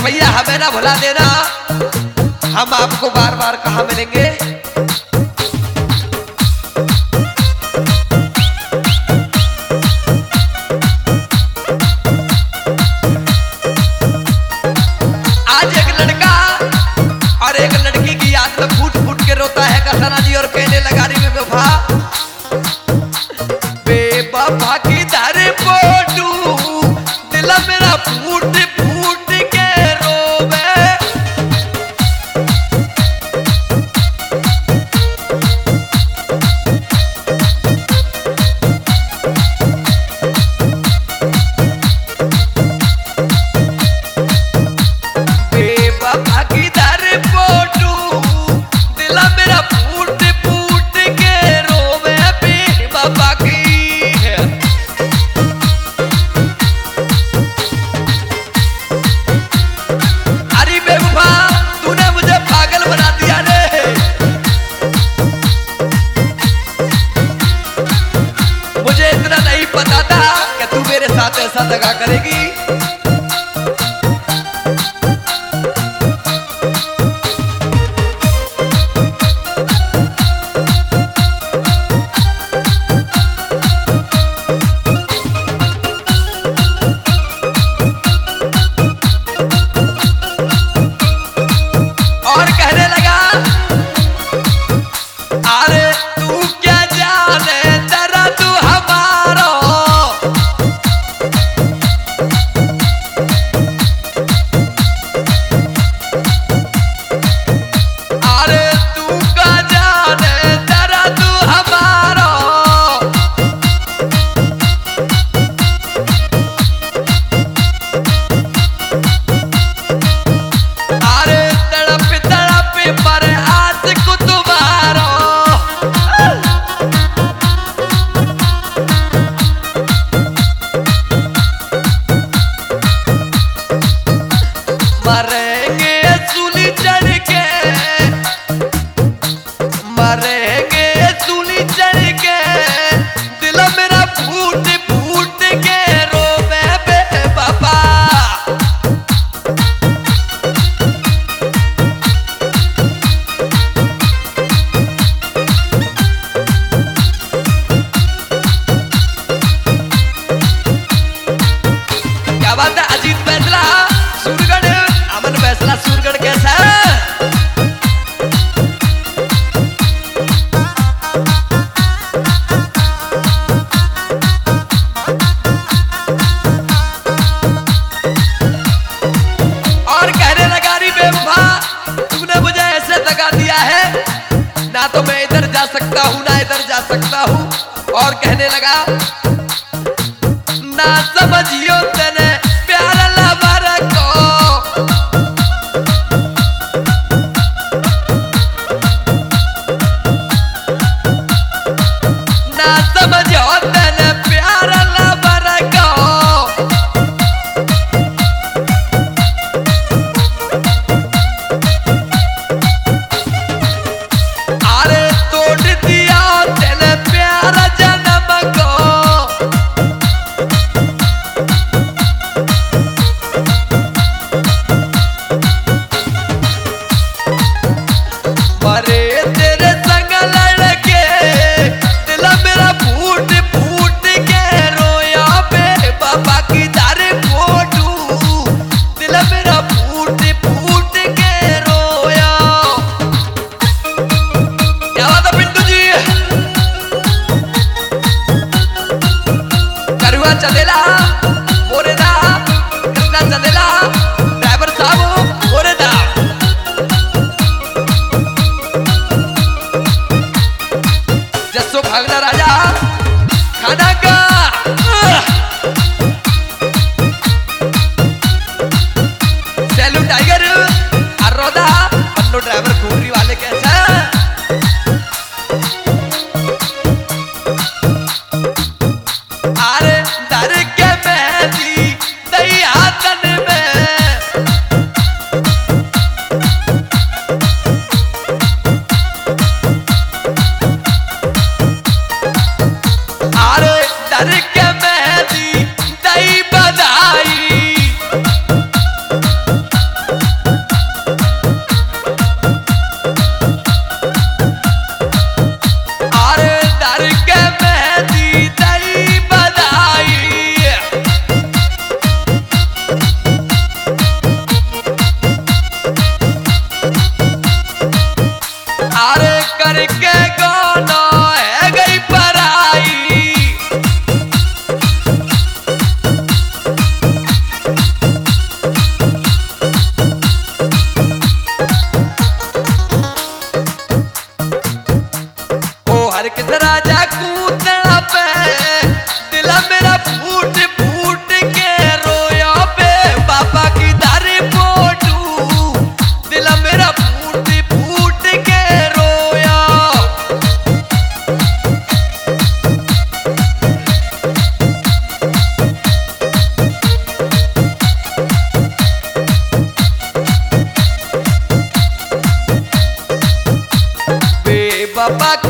भैया हमें ना भुला देना, हम आपको बार बार कहाँ मिलेंगे। आज एक लड़का और एक लड़की की याद में फूट फूट के रोता है कसना जी और कहने लगा रे बेवफा, बेवफा की धारे पोटू दिल मेरा फूट फूट के रोवे। बेवफा की धारे पोटू दिल मेरा फूट फूट के रोवे, बेवफा की। अरे बेवफा तूने मुझे पागल बना दिया रे, मुझे इतना नहीं पता था कि तू मेरे साथ ऐसा दगा करेगी। और कहने लगा अरे तू क्या जाने जरा तू हमारा, अरे तू क्या जाने जरा तू हमारा। अरे तड़प तड़प पर आज को तुम्हारा, मरेंगे सूली चढ़ के, मरेंगे सूली चढ़ के दिल मेरा फूट फूट के रोवे बेवफा। क्या बात है अजीत फैसला सूरगढ़, अमन फैसला सूरगढ़ कैसा है। और कहने लगा री बेवफा तूने मुझे ऐसे दगा दिया है, ना तो मैं इधर जा सकता हूँ ना इधर जा सकता हूँ। और कहने लगा ना समझियो तेने प्यार लवर को, ना समझियो तेने प्यार लवर को। अरे तोड़ दिया तेने प्यार जन्म को, पापा